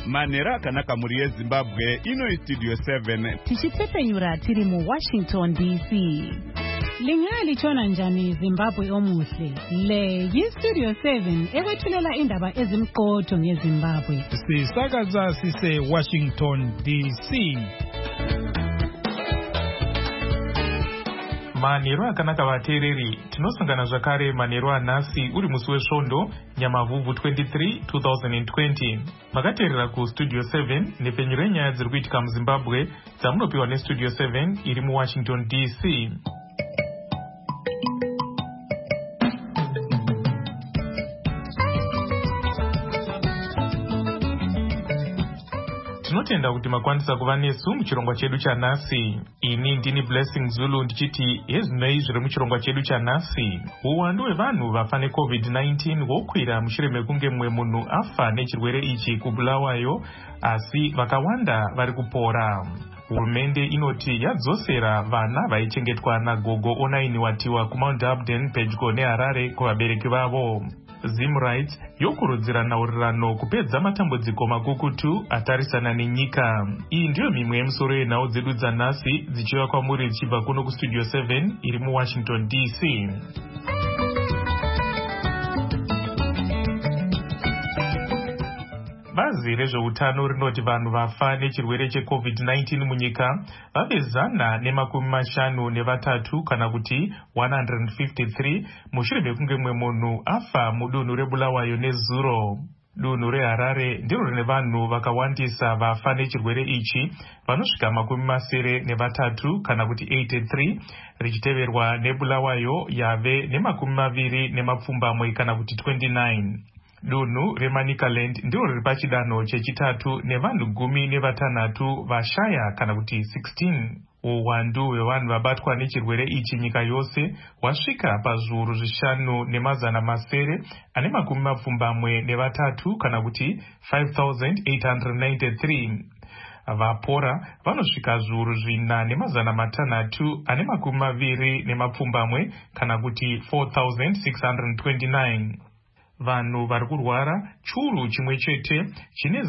Manera akanaka muri yeZimbabwe ino Studio 7 tichitepenyura tiri mu Washington DC. Lingali chona njani Zimbabwe omuhle. Le yiStudio 7 ekwethulela indaba ezimqotho ngeZimbabwe. Sisakaza sise Washington DC. Manero akanaka vateereri, tinosangana zvakare manero anhasi uri musi wesvondo Nyamavhuvhu 23 2020. Makateerera kuStudio 7 nepenyu renyaya dziri kuitika muZimbabwe dzamunopiwa neStudio 7 iri muWashington DC. Tinotenda kuti makwanisa kuva nesu muchirongwa chedu chanhasi. Ini ndini Blessing Zulu ndichiti hezvinoi zviri muchirongwa chedu chanhasi. Uwandu hwevanhu vafa neCovid-19 hwokwira mushure mekunge mumwe munhu afa nechirwere ichi kuBulawayo, asi vakawanda vari kupora. Hurumende inoti yadzosera vana vaichengetwa nagogo onainiwatiwa kuMount Abden pedyo neHarare kuvabereki vavo. Zimrights yokurudzira nhaurirano kupedza matambudziko makukutu atarisana nenyika. Iyi ndiyo mimwe yemusoro yenhau dzedu dzanhasi dzichiva kwamuri dzichibva kuno kuStudio 7 iri muWashington DC. Bazi rezveutano rinoti vanhu vafa nechirwere cheCovid-19 munyika vave 153 kana kuti 153 mushure mekunge mumwe munhu afa mudunhu reBulawayo nezuro. Dunhu reHarare ndiro rine vanhu vakawandisa vafa nechirwere ichi vanosvika 73 kana kuti 83, richiteverwa neBulawayo yave ne20 kana kuti 29. Dunhu reManicaland ndiro riri pachidanho chechitatu nevanhu 16 vashaya kana kuti 16. Uwandu hwevanhu vabatwa nechirwere ichi nyika yose hwasvika pazviuru 5,973 kana kuti 5,893. Vapora vanosvika zviuru 4,620 kana kuti 4,629. Vanhu vari kurwara churu chimwe chete chine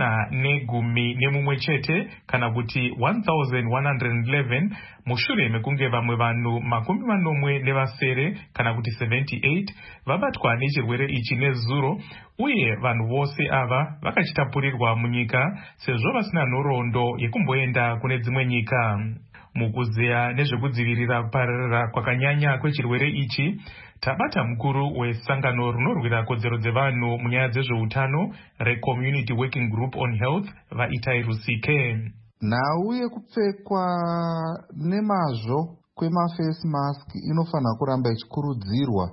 111 kana kuti 1,111 mushure mekunge vamwe vanhu 40 kana kuti 78 vabatwa nechirwere ichi nezuro, uye vanhu vose ava vakachitapurirwa munyika sezvo vasina nhoroondo yekumboenda kune dzimwe nyika. Mukuzeya nezvekudzivirira kupararira kwakanyanya kwechirwere ichi, tabata mukuru wesangano rinorwira kodzero dzevanhu munyaya dzezveutano reCommunity Working Group on Health vaItai Rusike. Nhau yekupfekwa nemazvo kwemafesi mask inofanira kuramba ichikurudzirwa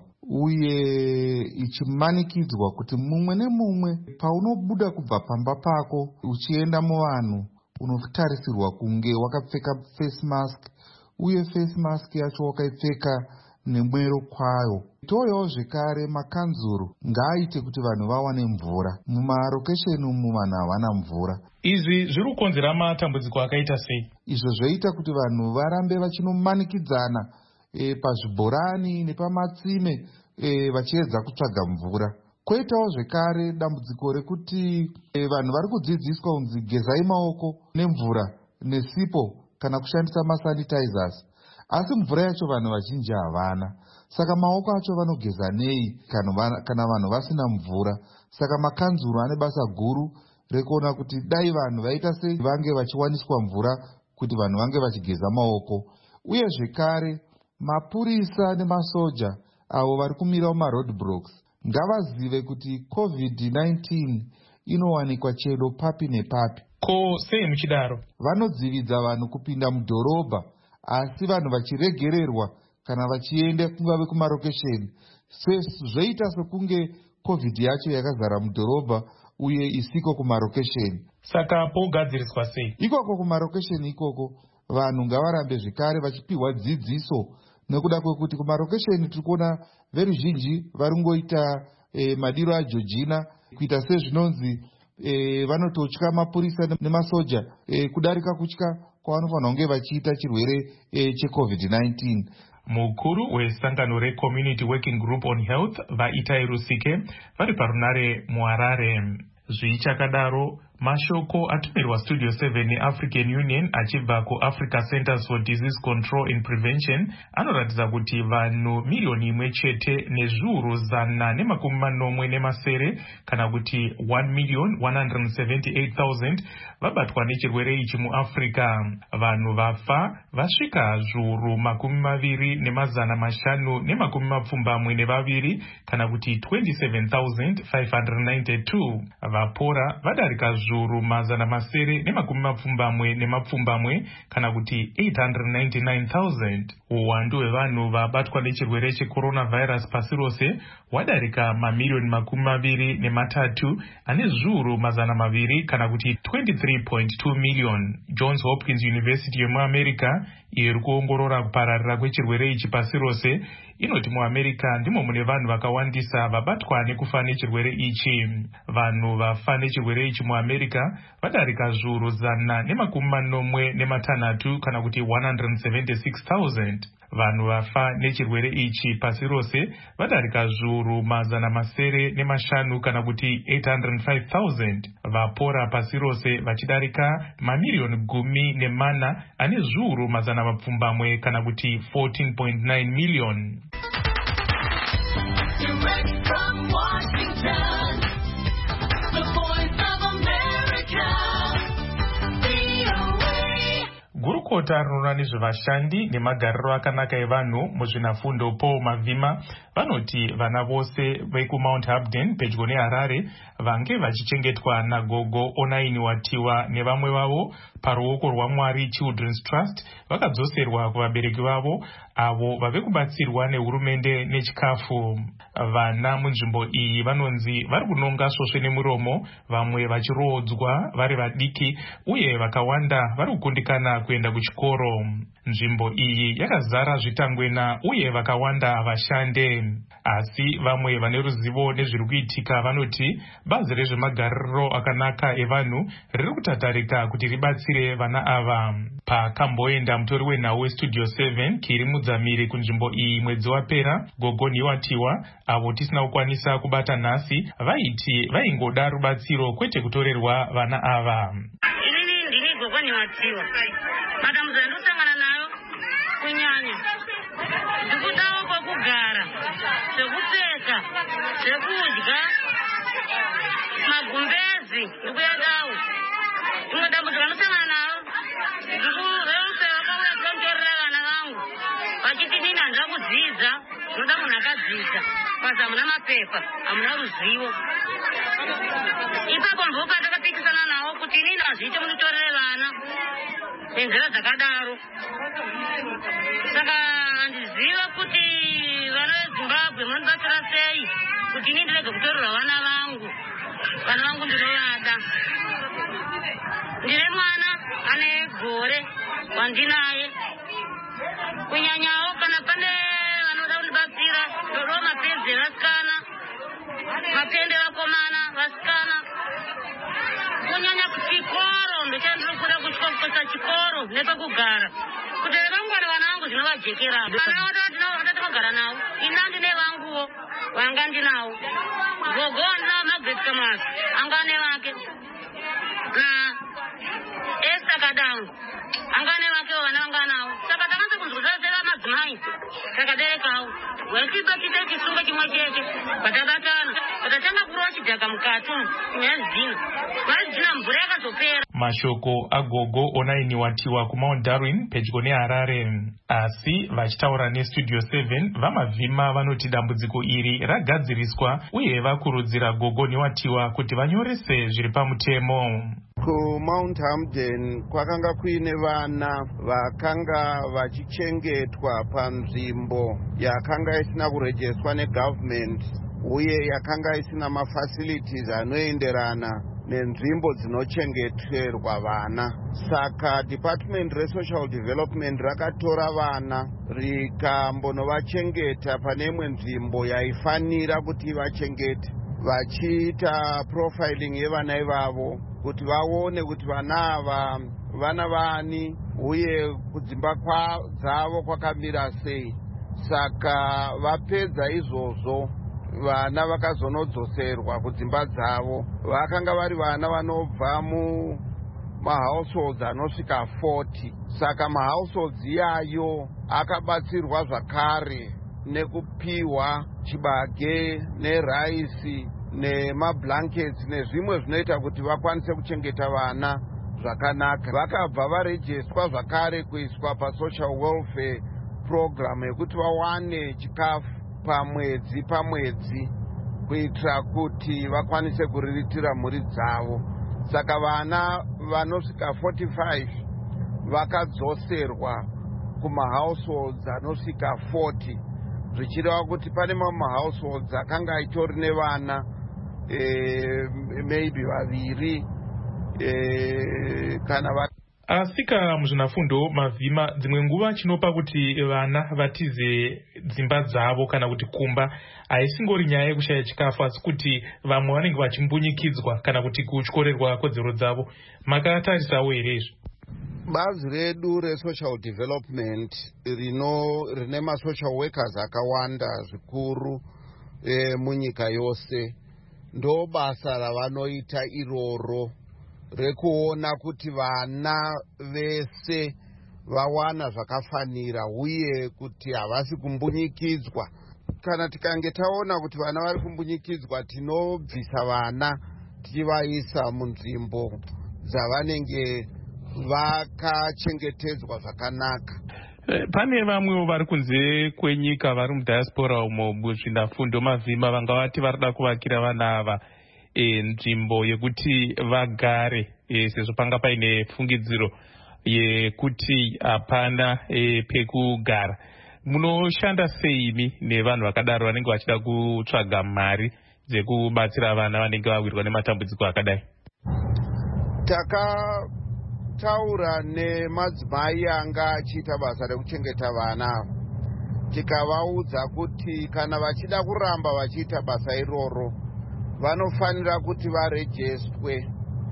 uye ichimanikidzwa kuti mumwe nemumwe paunobuda kubva pamba pako uchienda muvanhu unotarisirwa kunge wakapfeka face mask, uye face mask yacho wakaipfeka nemwero kwayo. Toyawo zvekare makanzuru ngaaite kuti vanhu vawane mvura. Mumarokesheni umu vanhu havana mvura. Izvi zviri kukonzera matambudziko akaita sei? Izvo zvoita kuti vanhu varambe vachinomanikidzana pazvibhorani nepamatsime vachiedza kutsvaga mvura. Kwoitawo zvekare dambudziko rekuti vanhu vari kudzidziswa kunzi gezai maoko nemvura nesipo kana kushandisa masanitizers, asi mvura yacho vanhu vazhinji havana. Saka maoko acho vanogeza nei kana vanhu vasina mvura? Saka makanzuru ane basa guru rekuona kuti dai vanhu vaita sei vange vachiwaniswa mvura kuti vanhu vange vachigeza maoko. Uye zvekare mapurisa nemasoja avo vari kumira mumaroadblocks ngavazive kuti COVID-19 inowanikwa chero papi nepapi. Ko sei muchidaro? Vanodzividza vanhu kupinda mudhorobha, asi vanhu vachiregererwa kana vachienda kungave kumarokesheni. Zvoita sekunge COVID yacho yakazara mudhorobha uye isiko kumarokesheni. Saka pogadziriswa sei? Ikoko kumarokesheni ikoko vanhu ngavarambe zvekare vachipiwa dzidziso, nekuda kwekuti kumarokesheni tiri kuona veruzhinji varingoita madiro aJojina kuita sezvinonzi vanototya mapurisa nemasoja kudarika kutya kwavanofanira kunge vachiita chirwere cheCovid-19. Mukuru wesangano reCommunity Working Group on Health vaItai Rusike vari parunare muHarare. Zvichakadaro, Mashoko atumirwa Studio 7 African Union achibva kuAfrica Centers for Disease Control and Prevention anoratidza kuti vanhu milioni imwe chete nezviuru 180 kana kuti 1,178,000 vabatwa nechirwere ichi muAfrica. Vanhu vafa vasvika zviuru 25,572 kana kuti 27,592. Vapora vadarika zviuru 720 kana kuti 899,000. Uwandu hwevanhu vabatwa nechirwere checoronavirus pasi rose wadarika mamilioni 23 ane zviuru 200 kana kuti 23.2 million. Johns Hopkins University yemuAmerica iri kuongorora kupararira kwechirwere ichi pasi rose inoti muAmerica ndimo mune vanhu vakawandisa vabatwa nekufa nechirwere ichi. Vanhu vafa nechirwere ichi muAmerica vadarika zviuru 146 kana kuti 176,000. Vanhu vafa nechirwere ichi pasi rose vadarika zviuru 500 kana kuti 805,000. Vapora pasi rose vachidarika mamilioni 14 ane zviuru 100 kana kuti 14.9 million. Direct from Washington, the Voice of America, VOA. Gurukota rinoona nezvevashandi nemagariro akanaka evanhu muzvinafundo Paul Mavhima vanoti vana vose vekuMount Hamden pedyo neHarare vange vachichengetwa nagogo Onainiwatiwa nevamwe vavo paruoko rwaMwari Children's Trust vakadzoserwa kuvabereki vavo avo vave kubatsirwa nehurumende nechikafu. Vana munzvimbo iyi vanonzi vari kunonga svosve nemuromo, vamwe vachirodzwa vari vadiki uye vakawanda vari kukundikana kuenda kuchikoro. Nzvimbo iyi yakazara zvitangwena uye vakawanda havashande. Asi vamwe vane ruzivo nezviri kuitika vanoti bazi rezvemagariro akanaka evanhu riri kutatarika kuti ribatsire vana ava. Pakamboenda mutori wenhau weStudio 7 Kiri Mudzamiri kunzvimbo iyi mwedzi wapera, Gogo Niwatiwa avo tisina kukwanisa kubata nhasi vaiti vaingoda rubatsiro kwete kutorerwa vana ava. Inini ndini Gogo Niwatiwa. Madambudziko andosangana nayo kunyanya ndikudawo kwekugara, zvekupfeka, zvekudya, magumbezi ndikuyadawo. Imwe dambudziko andosangana nayo ndikureuse vakauya kutontorera vana vangu vachiti nini handina kudzidza, ndinoda munhu akadzidza, basi hamuna mapepa, hamuna ruzivo. Ipapo ndipo pandakapikisana navo kuti inini hazviite munditorere vana nenzira dzakadaro. Saka handiziva kuti vana veZimbabwe munondibatsira sei kuti inini ndirege kutorerwa vana vangu. Vana vangu ndinovada. Ndine mwana ane gore wandinaye. Kunyanyawo kana pane vanoda kundibatsira ndodawo mapenzi evasikana, mapende vakomana vasikana. Kunyanya kuchikoro ndochandinokuda kuchikosa chikoro nepekugara kuti vangwana vana vangu zvinovajekera. Vana vatinogara navo ina ndine vanguwo vanga ndinawo. Gogo ndinawo Margaret Kamazi anga ane vake na Esther Kadangu anga ane vakewo vana vanga nawo. Saka takanza kunzwisisa madzimai takaberekawo wechibatize chisungo chimwe chete patabatana patatanga kurova chidhaka mukati mwazina mvura yakazopera. Mashoko agogo Onainiwatiwa kuMount Darwin pedyo neHarare. Asi vachitaura neStudio 7 vaMavhima vanoti dambudziko iri ragadziriswa uye vakurudzira Gogo Niwatiwa kuti vanyorese zviri pamutemo. KuMount Hamden kwakanga kuine vana vakanga vachichengetwa panzvimbo yakanga isina kurejeswa negovernment uye yakanga isina mafacilities anoenderana nenzvimbo dzinochengeterwa vana. Saka Department reSocial Development rakatora vana rikambonovachengeta pane imwe nzvimbo yaifanira kuti vachengete, vachiita profiling yevana ivavo kuti vaone kuti vana ava vana vani uye kudzimba dzavo kwakamira sei. Saka vapedza izvozvo vana vakazonodzoserwa kudzimba dzavo. Vakanga vari vana vanobva mumahouseholds anosvika 40. Saka mahouseholds iyayo akabatsirwa zvakare nekupiwa chibage neraisi nemablankets nezvimwe zvinoita kuti vakwanise kuchengeta vana zvakanaka. Vakabva varejestwa zvakare kuiswa pasocial welfare program yekuti vawane chikafu pamwedzi kuitira kuti vakwanise kuriritira mhuri dzavo. Saka vana vanosvika 45 vakadzoserwa kumahouseholds anosvika 40, zvichireva kuti pane mamwe households akanga aitori nevana maybe vaviri kana asika muzvinafundo mavhima dzimwe nguva chinopa kuti vana vatize dzimba dzavo kana kuti kumba haisingori nyaya yekushaya chikafu asi kuti vamwe vanenge vachimbunyikidzwa kana kuti kutyorerwa kodzero dzavo. Makatarisawo here izvi? Bazi redu resocial development rine masocial workers akawanda zvikuru munyika yose, ndo basa ravanoita iroro rekuona kuti vana vese vawana zvakafanira uye kuti havasi kumbunyikidzwa. Kana tikange taona kuti vana vari kumbunyikidzwa, tinobvisa vana tichivaisa munzvimbo dzavanenge vakachengetedzwa zvakanaka. Pane vamwewo vari kunze kwenyika vari mudiaspora umo muzvinafundo mavhima vanga vati varida kuvakira vana ava nzvimbo yekuti vagare sezvo panga paine fungidziro yekuti hapana pekugara. Munoshanda seimi nevanhu vakadaro vanenge vachida kutsvaga mari dzekubatsira vana vanenge vawirwa nematambudziko akadai? Takataura nemadzimai anga achiita basa rekuchengeta vana, tikavaudza kuti kana vachida kuramba vachiita basa iroro vanofanira kuti varejestwe.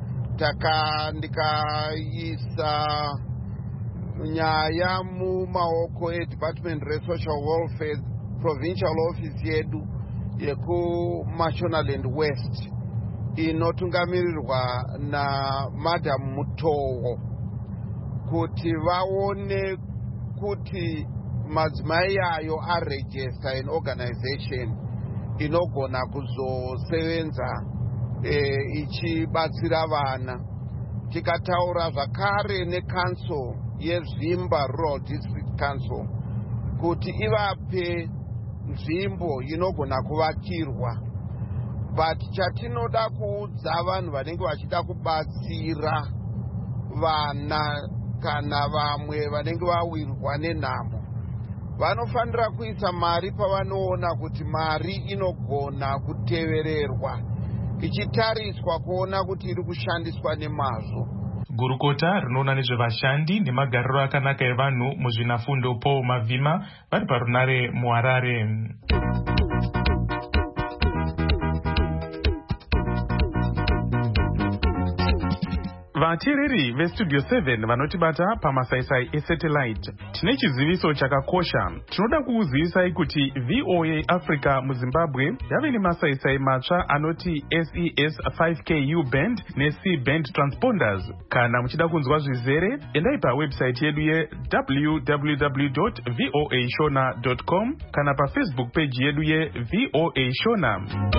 Ndikaisa nyaya mumaoko eDepartment reSocial Welfare Provincial Office yedu yekuMashonaland West inotungamirirwa naMadam Mutowo kuti vaone kuti madzimai ayo aregister in organization inogona kuzosevenza ichibatsira vana. Tikataura zvakare neCouncil yeZvimba Rural District Council kuti ivape nzvimbo inogona kuvakirwa. But chatinoda kuudza vanhu vanenge vachida kubatsira vana kana vamwe vanenge vawirwa nenhamo, vanofanira kuisa mari pavanoona kuti mari inogona kutevererwa ichitariswa kuona kuti iri kushandiswa nemazvo. Gurukota rinoona nezvevashandi nemagariro akanaka evanhu muzvinafundo Paul Mavhima vari parunare muHarare. Vateereri veStudio 7 vanotibata pamasaisai esatellite, tine chiziviso chakakosha. Tinoda kuuzivisai kuti VOA Africa muZimbabwe yave nemasaisai matsva anoti SES 5K U-band neC-band transponders. Kana muchida kunzwa zvizere, endai pawebsite yedu www.voashona.com kana paFacebook page yedu yeVOA Shona.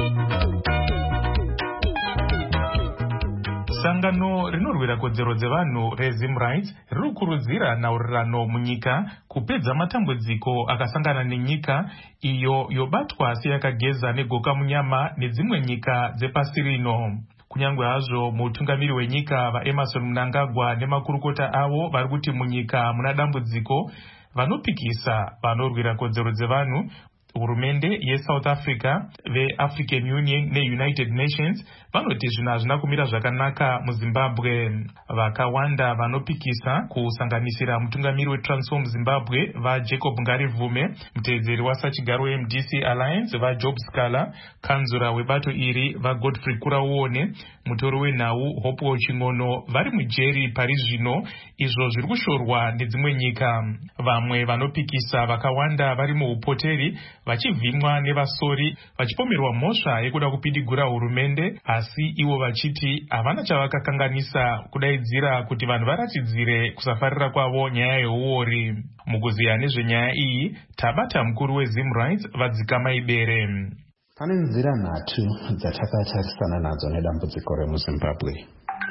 Sangano rinorwira kodzero dzevanhu reZimRights riri kukurudzira nhaurirano munyika kupedza matambudziko akasangana nenyika iyo yobatwa seyakageza negoka munyama nedzimwe nyika dzepasi rino. Kunyangwe hazvo mutungamiri wenyika vaEmerson Mnangagwa nemakurukota avo vari kuti munyika muna dambudziko, vanopikisa vanorwira kodzero dzevanhu, hurumende yeSouth Africa, veAfrican Union neUnited Nations vanoti zvinhu hazvina kumira zvakanaka muZimbabwe. Vakawanda vanopikisa kusanganisira mutungamiri weTransform Zimbabwe vaJacob Ngarivume, muteedzeri wasachigaro weMDC Alliance vaJob Scala, kanzura webato iri vaGodfrey Kurauone, mutori wenhau Hope Ching'ono vari mujeri pari zvino, izvo zviri kushorwa nedzimwe nyika. Vamwe vanopikisa vakawanda vari muupoteri vachivhimwa nevasori vachipomerwa mhosva yekuda kupidigura hurumende, asi ivo vachiti havana chavakakanganisa kudaidzira kuti vanhu varatidzire kusafarira kwavo nyaya yeuori. Mukuziya nezvenyaya iyi tabata mukuru weZimRights Vadzikama Ibere. Pane nzira nhatu dzatakatarisana nadzo nedambudziko remuZimbabwe.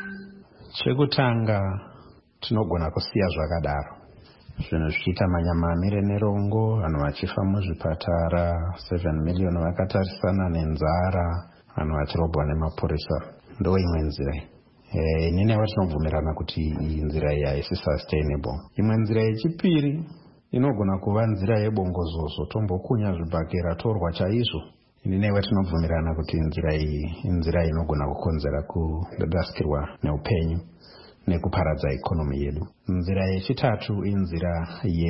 Chekutanga, tinogona kusiya zvakadaro, zvinhu zvichiita manyamamire nerongo, vanhu vachifa muzvipatara, 7 miliyoni vakatarisana nenzara, vanhu vachirobwa nemapurisa. Ndo imwe nzira. Inini vatinobvumirana kuti iyi nzira iyi haisi sustainable. Imwe nzira yechipiri inogona kuva nzira yebongozozo, tombokunya zvibhakera torwa chaizvo. Inini vatinobvumirana kuti nzira iyi inzira inogona kukonzera kurasikirwa neupenyu nekuparadza ikonomi yedu. Nzira yechitatu inzira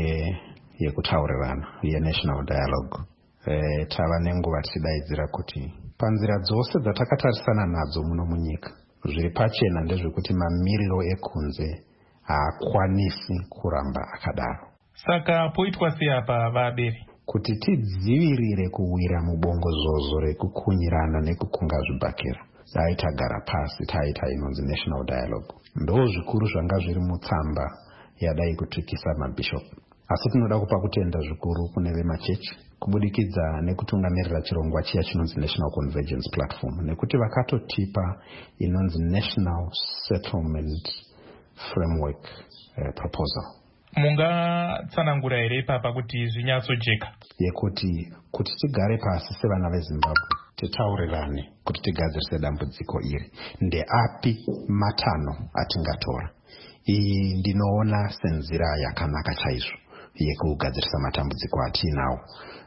yekutaurirana, yenational dialogue. Tava nenguva tichidaidzira kuti panzira dzose dzatakatarisana nadzo muno munyika, zviri pachena ndezvekuti mamiriro ekunze haakwanisi kuramba akadaro. Saka poitwa sei apa Vabere? Kuti tidzivirire kuwira mubongozozo rekukunyirana nekukunga zvibhakera, dai tagara pasi taita inonzi national dialogue. Ndo zvikuru zvanga zviri mutsamba yadai kutsvikisa mabhishopu. Asi tinoda kupa kutenda zvikuru kune vemachechi kubudikidza nekutungamirira chirongwa chiya chinonzi National Convergence Platform, nekuti vakatotipa inonzi National Settlement Framework Proposal. Mungatsanangura here ipapa kuti zvinyatsojeka? Yekuti tigare pasi sevana veZimbabwe titaurirane kuti tigadzirise dambudziko iri. Ndeapi matano atingatora? Iyi ndinoona senzira yakanaka chaizvo yekugadzirisa matambudziko atinawo.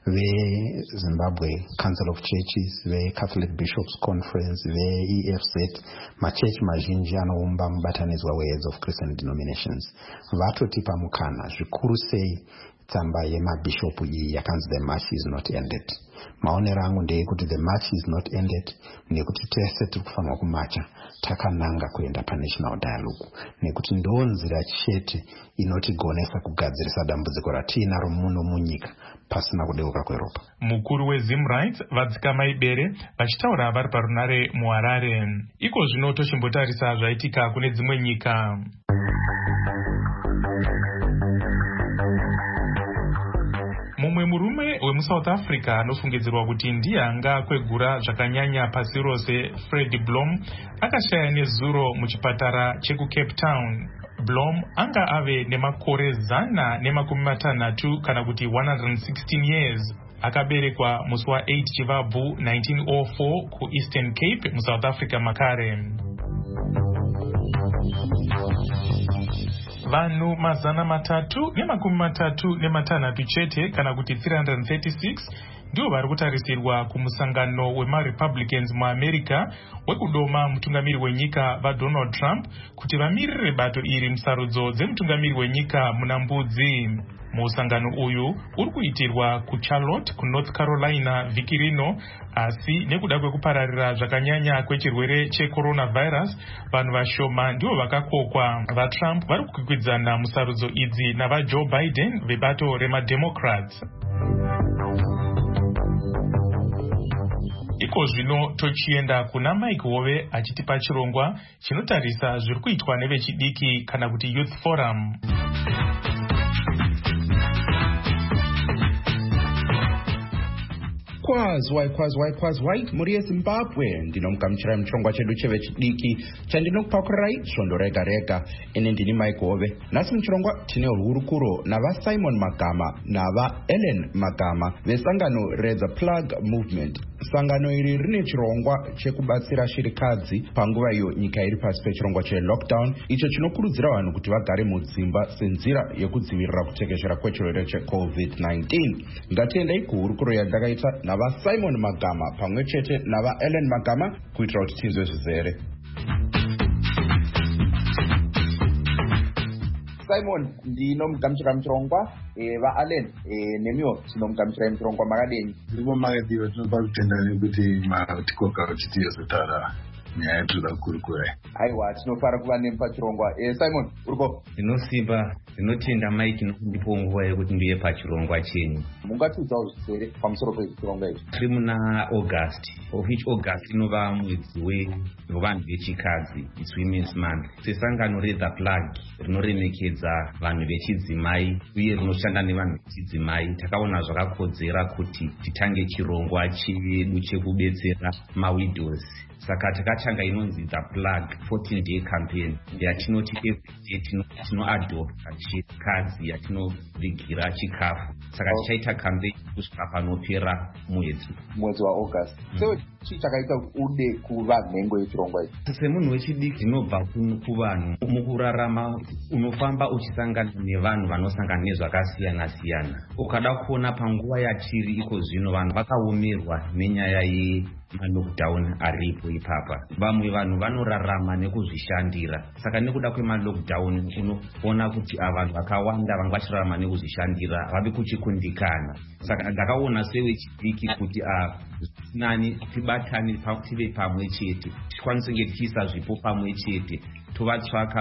VeZimbabwe Council of Churches, veCatholic Bishops Conference, veEFZ, machechi mazhinji anoumba mubatanidzwa weHeads of Christian Denominations, vatotipa mukana zvikuru sei tsamba yemabhishopu iyi yakanzi the march is not ended. Maonero angu ndeyekuti the march is not ended nekuti tese tiri kufanira kumacha takananga kuenda panational dialogue, nekuti ndo nzira chete inotigonesa kugadzirisa dambudziko ratiinaro muno munyika pasina kudeuka kweropa. Mukuru weZimRights Vadzikama Ibere vachitaura vari parunare muHarare. Iko zvino tochimbotarisa zvaitika kune dzimwe nyika. Mumwe murume wemuSouth Africa anofungidzirwa kuti ndiye anga kwegura zvakanyanya pasi rose, Fred Blom, akashaya nezuro muchipatara chekuCape Town. Blom anga ave nemakore 160 kana kuti 116 years. Akaberekwa musi wa8 Chivabvu 1904 kuEastern Cape muSouth Africa makare. Vanhu 336 chete kana kuti 336 ndio vari kutarisirwa kumusangano wemaRepublicans muAmerica wekudoma mutungamiri wenyika vaDonald Trump kuti vamirire bato iri musarudzo dzemutungamiri wenyika muna mbudzi. Musangano uyu uri kuitirwa kuCharlotte kuNorth Carolina vhiki rino, asi nekuda kwekupararira zvakanyanya kwechirwere checoronavirus, vanhu vashoma ndivo vakakokwa. VaTrump vari kukwikwidzana musarudzo idzi navaJoe Biden vebato remaDemocrats. Iko zvino tochienda kuna Mike Hove achitipa chirongwa chinotarisa zviri kuitwa nevechidiki kana kuti Youth Forum. Kwazwai muri yeZimbabwe, ndinomugamuchirai muchirongwa chedu chevechidiki chandinokupa kurai svondo rega rega. Ini ndini Mike Hove. Nhasi muchirongwa tine hurukuro navaSimon Magama navaEllen Magama vesangano reThe Plug Movement. Sangano iri rine chirongwa chekubatsira shirikadzi panguva iyo nyika iri pasi pechirongwa chelockdown, icho chinokurudzira vanhu kuti vagare mudzimba senzira yekudzivirira kutekeshera kwechirwere cheCovid-19. Ngatiendei kuhurukuro yandakaita navaSimon Magama pamwe chete navaEllen Magama kuitira kuti tizwe zvizere. Simon, ndinomugamuchira muchirongwa, vaAllen nemiwo tinomugamuchirai muchirongwa. Makadini? Ndimo makadiwa, tinopa kutenda nekuti matikoka uchitiyo zotaura. nyaya yatinoda kukurukura. Aiwa, tinofara kuva nemi pachirongwa. Simon, uripo? Ndinosimba, ndinotenda Mike nokundipawo nguva yekuti ndiye pachirongwa chenyu. Mungatiudzawo zvisere pamusoro pechirongwa ichi? Tiri muna August, of which August inova mwedzi wevanhu vechikadzi, it's Women's Month. Sesangano reThe Plug rinoremekedza vanhu vechidzimai uye rinoshanda nevanhu vechidzimai, takaona zvakakodzera kuti titange chirongwa chedu chekubetsera mawidows. Saka takatanga inonzi The Plug 14-day campaign yatinoti every day tinoadopta chikadzi yatinovigira chikafu. Saka tichaita campaign kusvika panopera mwedzi waAugust. So chii chakaita ude kuva nhengo yechirongwa ichi? Semunhu wechidiki ndinobva kuvanhu. Mukurarama unofamba uchisangana nevanhu vanosangana nezvakasiyana siyana. Ukada kuona panguva yatiri iko zvino vanhu vakaomerwa nenyaya yemalockdown aripo ipapa. Vamwe vanhu vanorarama nekuzvishandira. Saka nekuda kwemalockdown unoona kuti vanhu vakawanda vanga vachirarama nekuzvishandira vabe kuchikundikana. Saka ndakaona sewechidiki kuti nani tibatane tive pamwe chete, tikwanise kunge tichiisa zvipo pamwe chete, tovatsvaka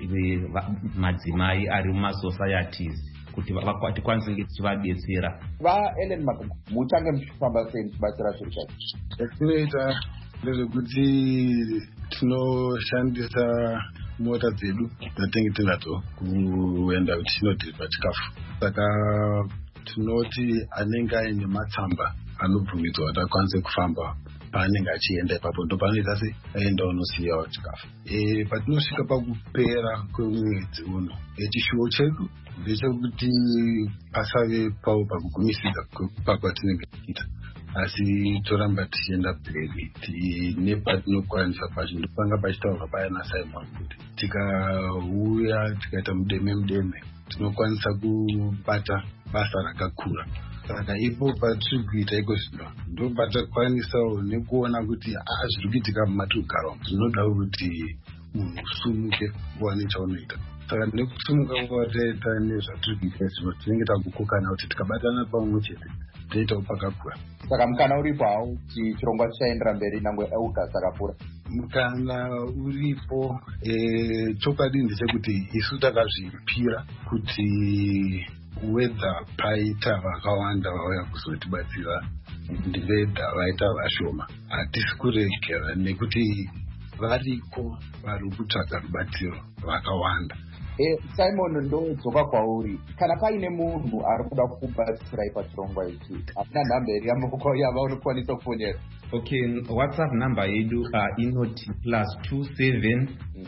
madzimai ari mumasocieties kuti tikwanise kunge tichivadetsera. Ellen Magama, muchange muchifamba sei muchibatsira zviri chaizvo? Zvatinoita ndezvekuti tinoshandisa mota dzedu dzatinenge tinadzo kuenda tichinodhiriva chikafu. Saka tinoti anenge aine matsamba anobvumidzwa kuti akwanise kufamba paanenge achienda ipapo ndopanoita se aenda unosiyawo chikafu. Patinosvika pakupera kwemwedzi uno, chishuwo chedu ndechekuti pasave pawo pakugumisira pakwatinenge tichiita, asi toramba tichienda mberi nepatinokwanisa pacho. Ndopanga pachitaurwa paya naSimon kuti tikauya tikaita mudeme tinokwanisa kubata basa rakakura. Saka ipo patiri kuita iko zvino ndopatakwanisawo nekuona kuti zviri kuitika mumatigara umu. Zvinoda kuti munhu usumuke uwane chaunoita. Saka nekusumuka kwataita nezvatiri kuita zvino tinenge takukokana kuti tikabatana pamwe chete toitawo pakakura. Saka mukana uripo hawo kuti chirongwa chichaendera mberi nangwe August akapfuura? Mukana uripo. Chokwadi ndechekuti isu takazvipira kuti wedha paita vakawanda vauya kuzotibatsira ndivedha vaita vashoma, hatisi kuregera nekuti variko vari kutsvaga rubatsiro vakawanda. Simon, ndodzoka kwauri. Kana paine munhu ari kuda kukubatsirai pachirongwa ichi, hapana nhamba iri yamaoko yavanokwanisa kufonera? Okay, WhatsApp number yedu inoti +27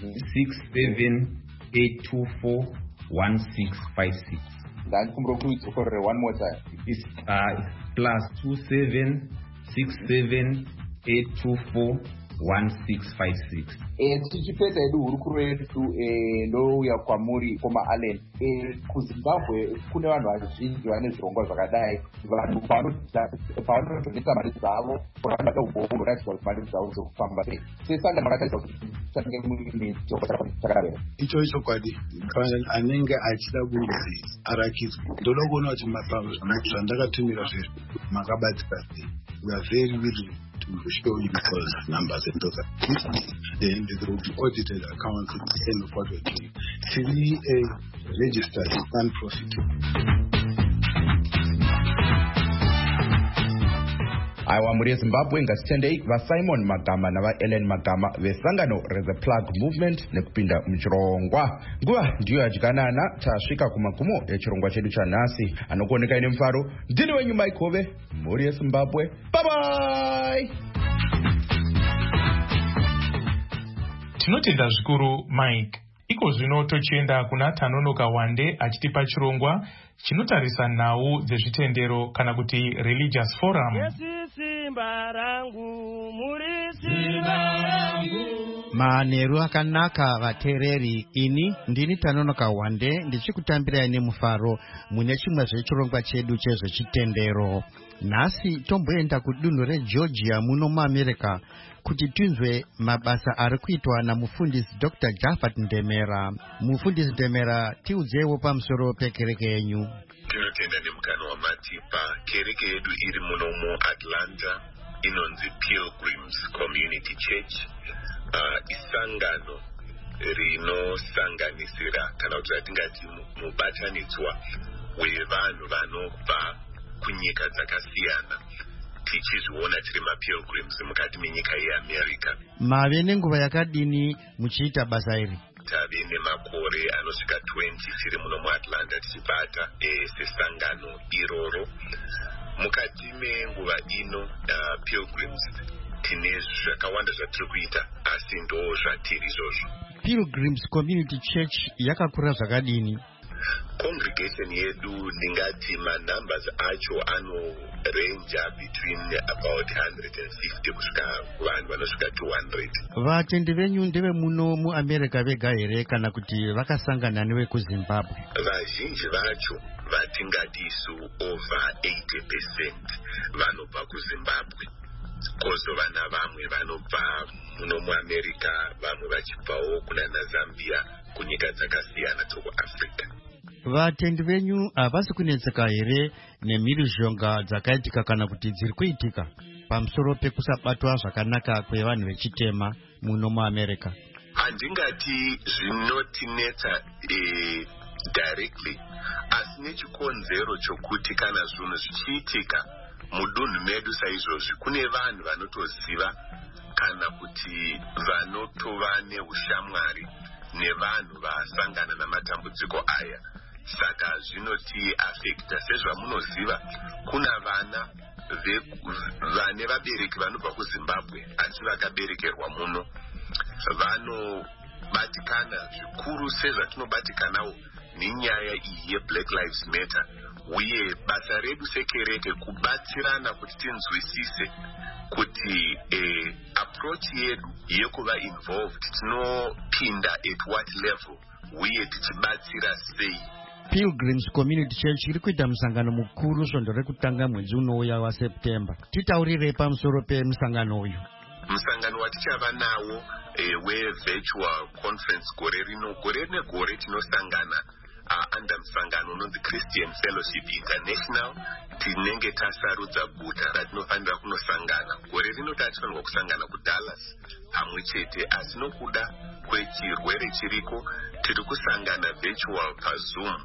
67 824 1656. Ndandikumbira kuidzokorere one more time. It's +27 67 824 1656. Tichipedza edu hurukuro yedu ndouya kwamuri koma Allen. KuZimbabwe kune vanhu vazhinji vane zvirongwa zvakadai. Vanhu pavanotongesa mari dzavo vanoda ubovu ratidza kuti mari dzavo dzokufamba sei. Sesangano makataridza kuti tichange muine chirongwa chakadaro. Icho chokwadi. Anenge achida kunzi arakidzwa. Ndoda kuona kuti zvandakatumira zvezvo makabatsira sei. We are very willing to show you because numbers and those then there will be audited accounts at the end of what we're doing. Three registered non-profit. Aiwa, muri yeZimbabwe ngatitendei vaSimon Magama navaEllen Magama vesangano reThe Plug Movement nekupinda muchirongwa. Nguva ndiyo yadyikanana, tasvika kumagumo echirongwa chedu chanhasi. Anokuoneka ine mufaro, ndini wenyu Mike Hove, muri yeZimbabwe. Bye bye. Tinotenda zvikuru Mike. Iko zvino tochienda kuna Tanonoka Wande achitipa chirongwa chinotarisa nhau dzezvitendero kana kuti Religious Forum. Manheru akanaka vateereri, ini ndini Tanonoka Wande ndichikutambirai nemufaro mune chimwe zvechirongwa chedu chezvechitendero. Nhasi tomboenda kudunhu reGeorgia muno muAmerica kuti tinzwe mabasa ari kuitwa namufundisi Dr. Japhet Ndemera. Mufundisi Ndemera, tiudzewo pamusoro pekereke yenyu. Tinotenda nemukana wamatipa. Kereke yedu iri muno muAtlanta inonzi Pilgrims Community Church. isangano rinosanganisira kana kuti ratingati mubatanidzwa wevanhu vanobva kunyika dzakasiyana, tichizviona tiri mapilgrims mukati menyika yeAmerica. Mave nenguva yakadini muchiita basa iri? Tave nemakore anosvika 20 tiri muno muAtlanta tichibata sesangano iroro. Mukati menguva ino pilgrims tine zvakawanda zvatiri kuita, asi ndo zvatiri izvozvo. Pilgrims Community Church yakakura zvakadini? Congregation yedu ndingati manumbers acho anorenja between about 150 kusvika vanhu vanosvika 200. Vatendi venyu ndeve muno muAmerica vega here kana kuti vakasangana newe kuZimbabwe? Vazhinji vacho vatingati isu over 80% vanobva kuZimbabwe. Kozova navamwe vanobva muno muAmerica, vamwe vachibvawo kuna naZambia, kunyika dzakasiyana dzekuAfrica. Vatendi venyu havasi kunetseka here nemhirizhonga dzakaitika kana kuti dziri kuitika pamusoro pekusabatwa zvakanaka kwevanhu vechitema muno muAmerica? Handingati zvinotinetsa directly, asi nechikonzero chokuti kana zvinhu zvichiitika mudunhu medu saizvozvi kune vanhu vanotoziva kana kuti vanotova neushamwari nevanhu vasangana namatambudziko aya. Saka zvinoti affecta. Sezvamunoziva kuna vana vane vabereki vanobva kuZimbabwe asi vakaberekerwa muno, vanobatikana zvikuru sezvatinobatikanawo nenyaya iyi yeBlack Lives Matter, uye basa redu sekereke kubatsirana kuti tinzwisise kuti approach yedu yekuva involved tinopinda at what level uye tichibatsira sei. Pilgrims Community Church iri kuita musangano mukuru svondo rekutanga mwedzi unouya waSeptember. Titaurirei pamusoro pemusangano uyu. Musangano watichava nawo wevirtual conference gore negore tinosangana under musangano unonzi Christian Fellowship International. Tinenge tasarudza guta ratinofanira kunosangana. Gore rino tatifanirwa kusangana kuDallas pamwe chete, asi nokuda kwechirwere chiriko tiri kusangana virtual paZoom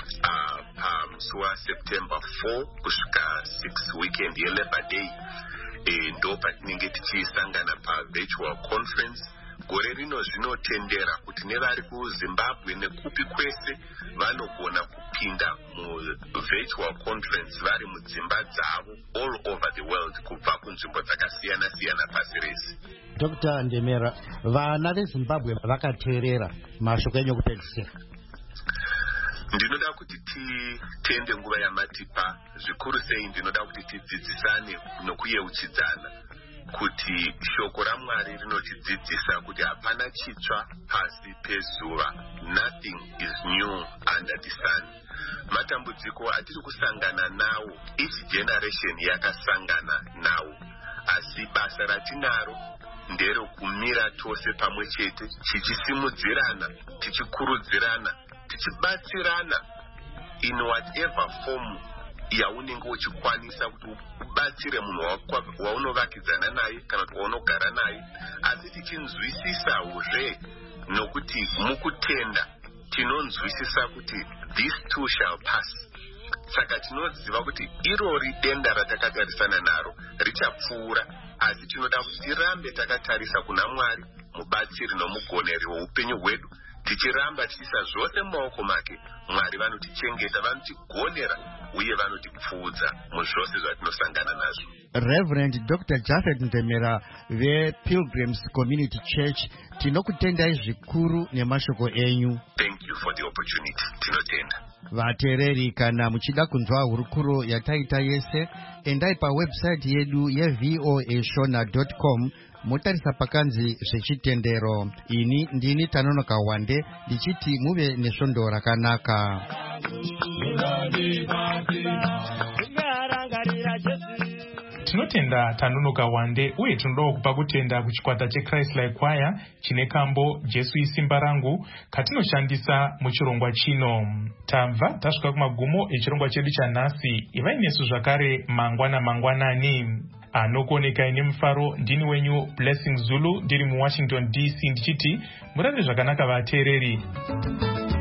pamusi waSeptember 4 kusvika 6 weekend yeLabor Day. Ndo patinenge tichisangana pavirtual conference. Gore rino zvinotendera kuti nevari kuZimbabwe nekupi kwese vanogona kupinda muvirtual conference vari mudzimba dzavo all over the world kubva kunzvimbo dzakasiyana siyana pasi rese. Dr. Ndemera, vana veZimbabwe vakateerera mashoko enyu ekupedzisira. Ndinoda kuti titende nguva yamatipa, zvikuru sei ndinoda kuti tidzidzisane nokuyeuchidzana kuti shoko raMwari rinotidzidzisa kuti hapana chitsva pasi pezuva. Nothing is new under the sun. Matambudziko atiri kusangana nawo each generation yakasangana nawo, asi basa ratinaro ndero kumira tose pamwe chete, tichisimudzirana, tichikurudzirana, tichibatsirana in whatever form yaunenge uchikwanisa kuti ubatsire munhu waunovakidzana naye kana kuti waunogara naye, asi tichinzwisisa uzve nokuti mukutenda tinonzwisisa kuti these too shall pass. Saka tinoziva kuti irori denda ratakatarisana naro richapfuura, asi tinoda kuti tirambe takatarisa kuna Mwari, mubatsiri nomugoneri weupenyu hwedu, tichiramba tichiisa zvose mumaoko make. Mwari vanotichengeta, vanotigonera uye vanotipfuudza muzvose zvatinosangana nazvo. Reverend Dr. Japhet Ndemera vePilgrims Community Church, tinokutendai zvikuru nemashoko enyu. Thank you for the opportunity. Tinotenda. Vateereri, kana muchida kunzwa hurukuro yataita yese, endai pawebsite yedu yevoashona.com motarisa pakanzi zvechitendero. Ini ndini Tanonoka Wande ndichiti muve nesvondo rakanaka. Tinotenda Tanonoka Wande uye tinoda kupa kutenda kuchikwata cheChrist Like Choir chine kambo Jesu isimba rangu katinoshandisa muchirongwa chino. Tamva tasvika kumagumo echirongwa chedu chanhasi. Ivai nesu zvakare mangwanani. anokuoneka ine mufaro. Ndini wenyu Blessing Zulu ndiri muWashington DC ndichiti murave zvakanaka vateereri.